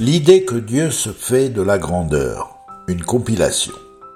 L'idée que Dieu se fait de la grandeur. Une compilation.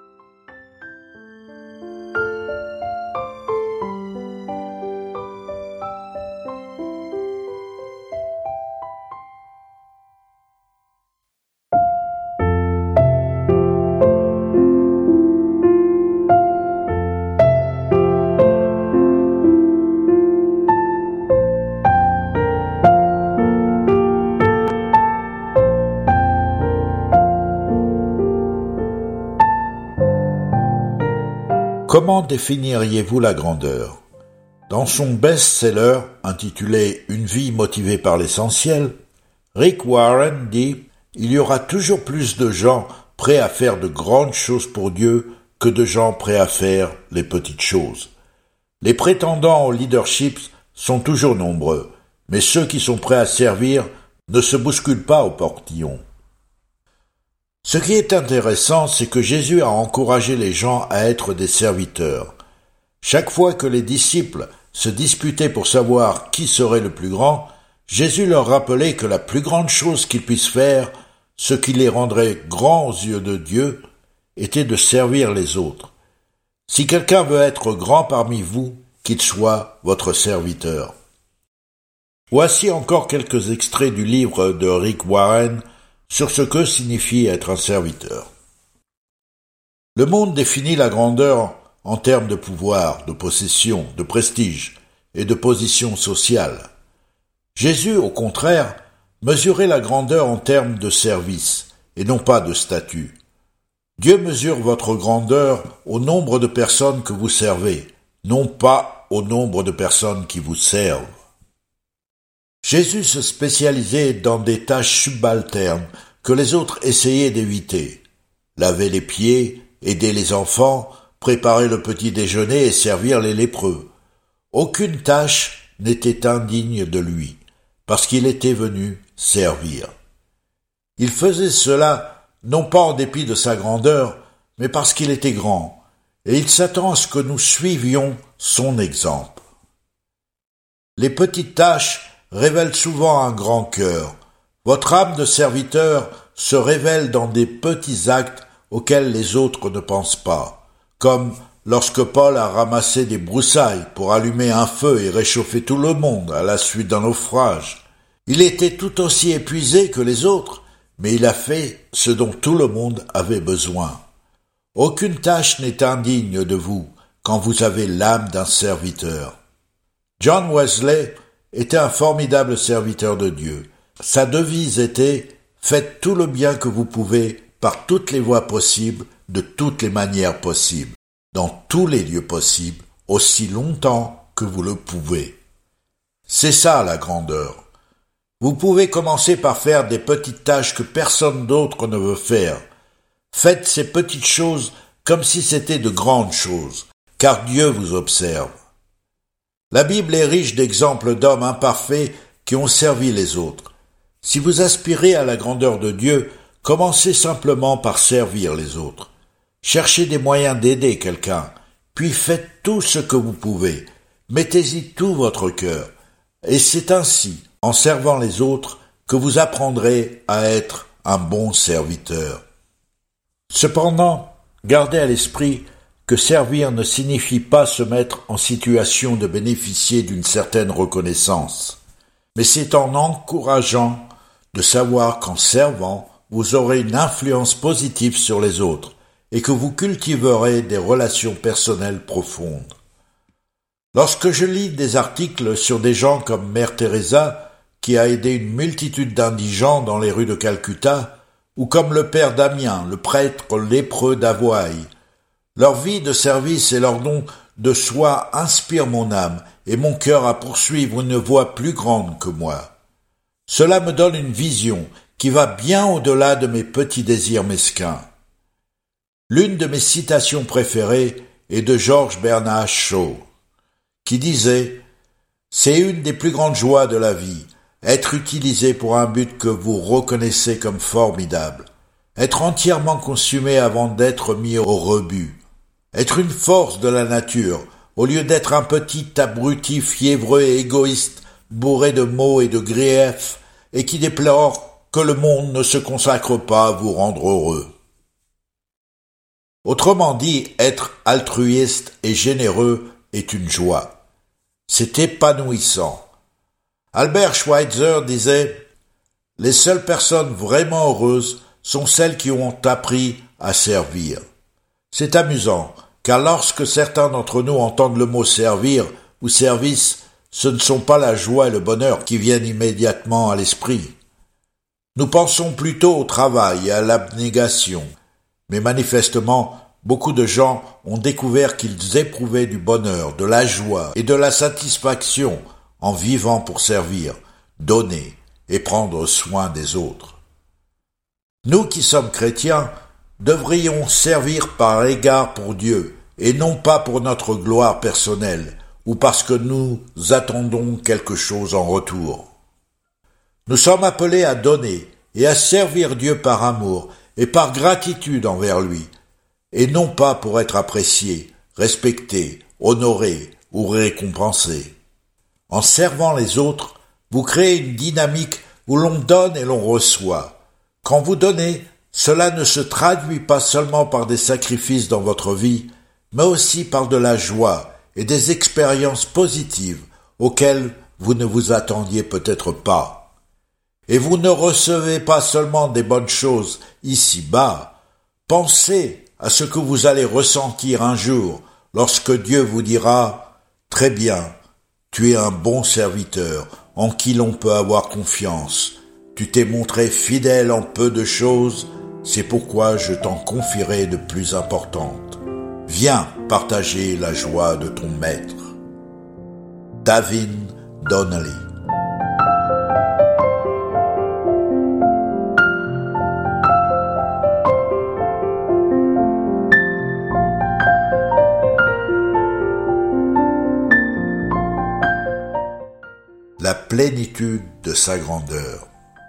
Comment définiriez-vous la grandeur ? Dans son best-seller intitulé « Une vie motivée par l'essentiel », Rick Warren dit « Il y aura toujours plus de gens prêts à faire de grandes choses pour Dieu que de gens prêts à faire les petites choses. Les prétendants au leadership sont toujours nombreux, mais ceux qui sont prêts à servir ne se bousculent pas au portillon. » Ce qui est intéressant, c'est que Jésus a encouragé les gens à être des serviteurs. Chaque fois que les disciples se disputaient pour savoir qui serait le plus grand, Jésus leur rappelait que la plus grande chose qu'ils puissent faire, ce qui les rendrait grands aux yeux de Dieu, était de servir les autres. Si quelqu'un veut être grand parmi vous, qu'il soit votre serviteur. Voici encore quelques extraits du livre de Rick Warren sur ce que signifie être un serviteur. Le monde définit la grandeur en termes de pouvoir, de possession, de prestige et de position sociale. Jésus, au contraire, mesurait la grandeur en termes de service et non pas de statut. Dieu mesure votre grandeur au nombre de personnes que vous servez, non pas au nombre de personnes qui vous servent. Jésus se spécialisait dans des tâches subalternes que les autres essayaient d'éviter. Laver les pieds, aider les enfants, préparer le petit déjeuner et servir les lépreux. Aucune tâche n'était indigne de lui, parce qu'il était venu servir. Il faisait cela non pas en dépit de sa grandeur, mais parce qu'il était grand, et il s'attend à ce que nous suivions son exemple. Les petites tâches révèle souvent un grand cœur. Votre âme de serviteur se révèle dans des petits actes auxquels les autres ne pensent pas, comme lorsque Paul a ramassé des broussailles pour allumer un feu et réchauffer tout le monde à la suite d'un naufrage. Il était tout aussi épuisé que les autres, mais il a fait ce dont tout le monde avait besoin. Aucune tâche n'est indigne de vous quand vous avez l'âme d'un serviteur. John Wesley était un formidable serviteur de Dieu. Sa devise était « Faites tout le bien que vous pouvez par toutes les voies possibles, de toutes les manières possibles, dans tous les lieux possibles, aussi longtemps que vous le pouvez. » C'est ça la grandeur. Vous pouvez commencer par faire des petites tâches que personne d'autre ne veut faire. Faites ces petites choses comme si c'était de grandes choses, car Dieu vous observe. La Bible est riche d'exemples d'hommes imparfaits qui ont servi les autres. Si vous aspirez à la grandeur de Dieu, commencez simplement par servir les autres. Cherchez des moyens d'aider quelqu'un, puis faites tout ce que vous pouvez. Mettez-y tout votre cœur. Et c'est ainsi, en servant les autres, que vous apprendrez à être un bon serviteur. Cependant, gardez à l'esprit que servir ne signifie pas se mettre en situation de bénéficier d'une certaine reconnaissance, mais c'est en encourageant de savoir qu'en servant, vous aurez une influence positive sur les autres et que vous cultiverez des relations personnelles profondes. Lorsque je lis des articles sur des gens comme Mère Teresa, qui a aidé une multitude d'indigents dans les rues de Calcutta, ou comme le père Damien, le prêtre lépreux d'Hawaï, leur vie de service et leur don de soi inspirent mon âme et mon cœur à poursuivre une voie plus grande que moi. Cela me donne une vision qui va bien au-delà de mes petits désirs mesquins. L'une de mes citations préférées est de George Bernard Shaw, qui disait « C'est une des plus grandes joies de la vie, être utilisé pour un but que vous reconnaissez comme formidable, être entièrement consumé avant d'être mis au rebut. Être une force de la nature, au lieu d'être un petit abruti fiévreux et égoïste, bourré de maux et de griefs, et qui déplore que le monde ne se consacre pas à vous rendre heureux. Autrement dit, être altruiste et généreux est une joie. C'est épanouissant. Albert Schweitzer disait « Les seules personnes vraiment heureuses sont celles qui ont appris à servir. » C'est amusant, car lorsque certains d'entre nous entendent le mot servir ou service, ce ne sont pas la joie et le bonheur qui viennent immédiatement à l'esprit. Nous pensons plutôt au travail et à l'abnégation, mais manifestement, beaucoup de gens ont découvert qu'ils éprouvaient du bonheur, de la joie et de la satisfaction en vivant pour servir, donner et prendre soin des autres. Nous qui sommes chrétiens, devrions servir par égard pour Dieu et non pas pour notre gloire personnelle ou parce que nous attendons quelque chose en retour. Nous sommes appelés à donner et à servir Dieu par amour et par gratitude envers lui, et non pas pour être appréciés, respectés, honorés ou récompensés. En servant les autres, vous créez une dynamique où l'on donne et l'on reçoit. Quand vous donnez, cela ne se traduit pas seulement par des sacrifices dans votre vie, mais aussi par de la joie et des expériences positives auxquelles vous ne vous attendiez peut-être pas. Et vous ne recevez pas seulement des bonnes choses ici-bas. Pensez à ce que vous allez ressentir un jour lorsque Dieu vous dira « Très bien, tu es un bon serviteur en qui l'on peut avoir confiance. Tu t'es montré fidèle en peu de choses, c'est pourquoi je t'en confierai de plus importantes. Viens partager la joie de ton maître. » David Donnelly. La plénitude de sa grandeur.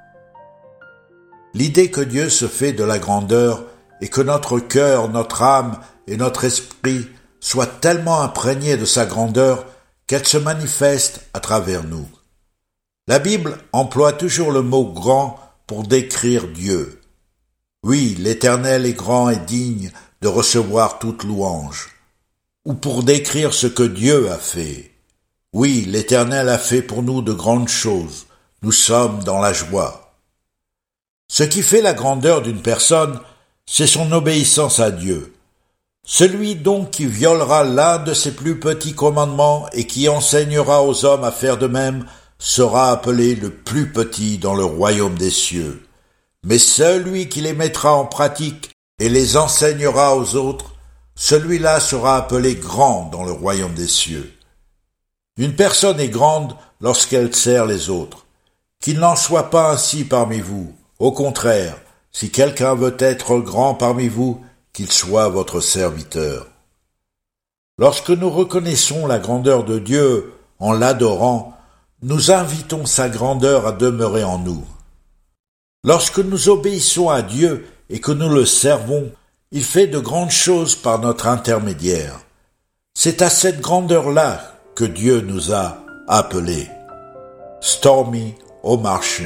L'idée que Dieu se fait de la grandeur et que notre cœur, notre âme et notre esprit soient tellement imprégnés de sa grandeur qu'elle se manifeste à travers nous. La Bible emploie toujours le mot « grand » pour décrire Dieu. Oui, l'Éternel est grand et digne de recevoir toute louange. Ou pour décrire ce que Dieu a fait. Oui, l'Éternel a fait pour nous de grandes choses. Nous sommes dans la joie. Ce qui fait la grandeur d'une personne, c'est son obéissance à Dieu. Celui donc qui violera l'un de ses plus petits commandements et qui enseignera aux hommes à faire de même sera appelé le plus petit dans le royaume des cieux. Mais celui qui les mettra en pratique et les enseignera aux autres, celui-là sera appelé grand dans le royaume des cieux. Une personne est grande lorsqu'elle sert les autres. Qu'il n'en soit pas ainsi parmi vous. Au contraire, si quelqu'un veut être grand parmi vous, qu'il soit votre serviteur. Lorsque nous reconnaissons la grandeur de Dieu en l'adorant, nous invitons sa grandeur à demeurer en nous. Lorsque nous obéissons à Dieu et que nous le servons, il fait de grandes choses par notre intermédiaire. C'est à cette grandeur-là que Dieu nous a appelés. Stormy Omartian.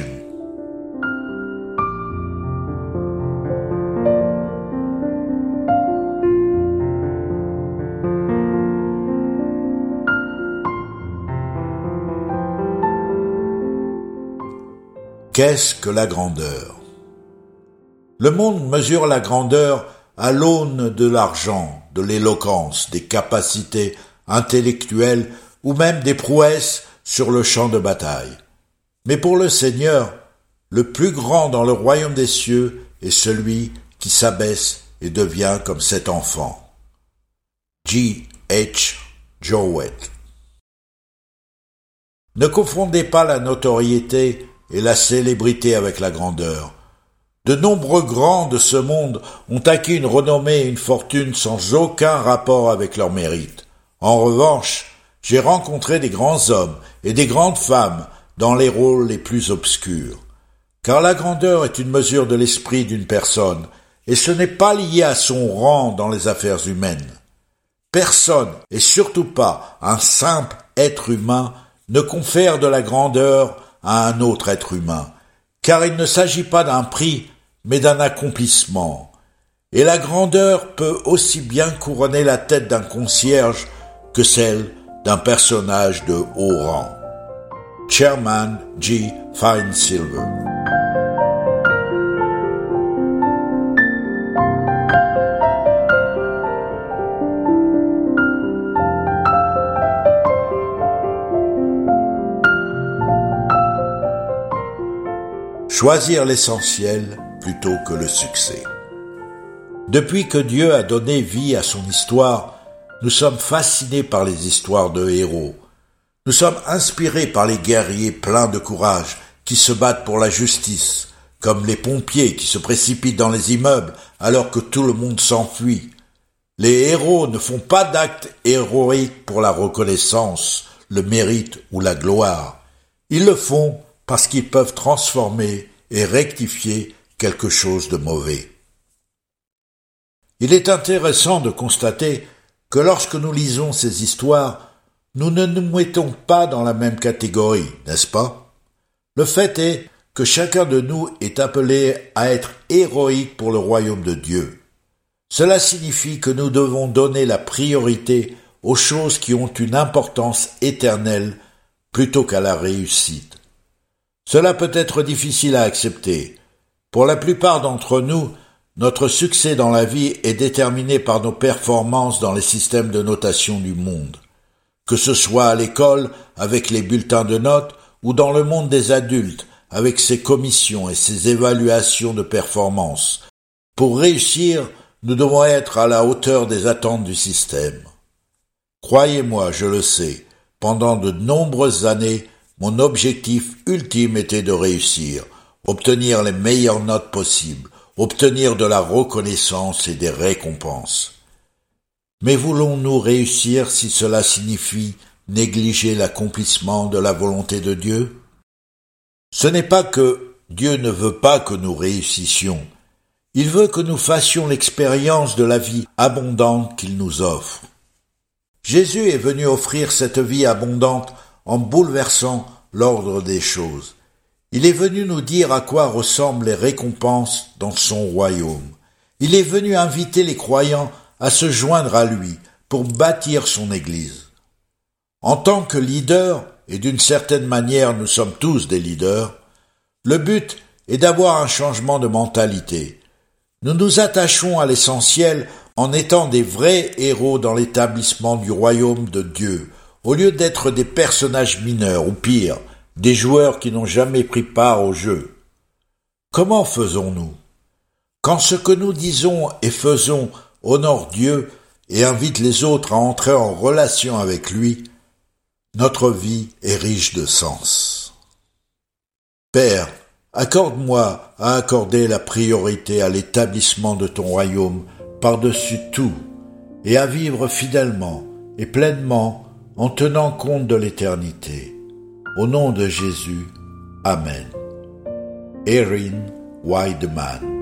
Qu'est-ce que la grandeur? Le monde mesure la grandeur à l'aune de l'argent, de l'éloquence, des capacités intellectuelles ou même des prouesses sur le champ de bataille. Mais pour le Seigneur, le plus grand dans le royaume des cieux est celui qui s'abaisse et devient comme cet enfant. G. H. Jowett. Ne confondez pas la notoriété et la célébrité avec la grandeur. De nombreux grands de ce monde ont acquis une renommée et une fortune sans aucun rapport avec leur mérite. En revanche, j'ai rencontré des grands hommes et des grandes femmes dans les rôles les plus obscurs. Car la grandeur est une mesure de l'esprit d'une personne, et ce n'est pas lié à son rang dans les affaires humaines. Personne, et surtout pas un simple être humain, ne confère de la grandeur à un autre être humain, car il ne s'agit pas d'un prix, mais d'un accomplissement. Et la grandeur peut aussi bien couronner la tête d'un concierge que celle d'un personnage de haut rang. Chairman G. Fine Silver. Choisir l'essentiel plutôt que le succès. Depuis que Dieu a donné vie à son histoire, nous sommes fascinés par les histoires de héros. Nous sommes inspirés par les guerriers pleins de courage qui se battent pour la justice, comme les pompiers qui se précipitent dans les immeubles alors que tout le monde s'enfuit. Les héros ne font pas d'actes héroïques pour la reconnaissance, le mérite ou la gloire. Ils le font parce qu'ils peuvent transformer et rectifier quelque chose de mauvais. Il est intéressant de constater que lorsque nous lisons ces histoires, nous ne nous mettons pas dans la même catégorie, n'est-ce pas? Le fait est que chacun de nous est appelé à être héroïque pour le royaume de Dieu. Cela signifie que nous devons donner la priorité aux choses qui ont une importance éternelle plutôt qu'à la réussite. Cela peut être difficile à accepter. Pour la plupart d'entre nous, notre succès dans la vie est déterminé par nos performances dans les systèmes de notation du monde. Que ce soit à l'école, avec les bulletins de notes, ou dans le monde des adultes, avec ses commissions et ses évaluations de performance. Pour réussir, nous devons être à la hauteur des attentes du système. Croyez-moi, je le sais, pendant de nombreuses années, mon objectif ultime était de réussir, obtenir les meilleures notes possibles, obtenir de la reconnaissance et des récompenses. Mais voulons-nous réussir si cela signifie négliger l'accomplissement de la volonté de Dieu? Ce n'est pas que Dieu ne veut pas que nous réussissions. Il veut que nous fassions l'expérience de la vie abondante qu'il nous offre. Jésus est venu offrir cette vie abondante en bouleversant l'ordre des choses. Il est venu nous dire à quoi ressemblent les récompenses dans son royaume. Il est venu inviter les croyants à se joindre à lui pour bâtir son Église. En tant que leader, et d'une certaine manière nous sommes tous des leaders, le but est d'avoir un changement de mentalité. Nous nous attachons à l'essentiel en étant des vrais héros dans l'établissement du royaume de Dieu, au lieu d'être des personnages mineurs ou pire, des joueurs qui n'ont jamais pris part au jeu. Comment faisons-nous? Quand ce que nous disons et faisons honore Dieu et invite les autres à entrer en relation avec lui, notre vie est riche de sens. Père, accorde-moi à accorder la priorité à l'établissement de ton royaume par-dessus tout et à vivre fidèlement et pleinement en tenant compte de l'éternité. Au nom de Jésus, Amen. Erin Weideman.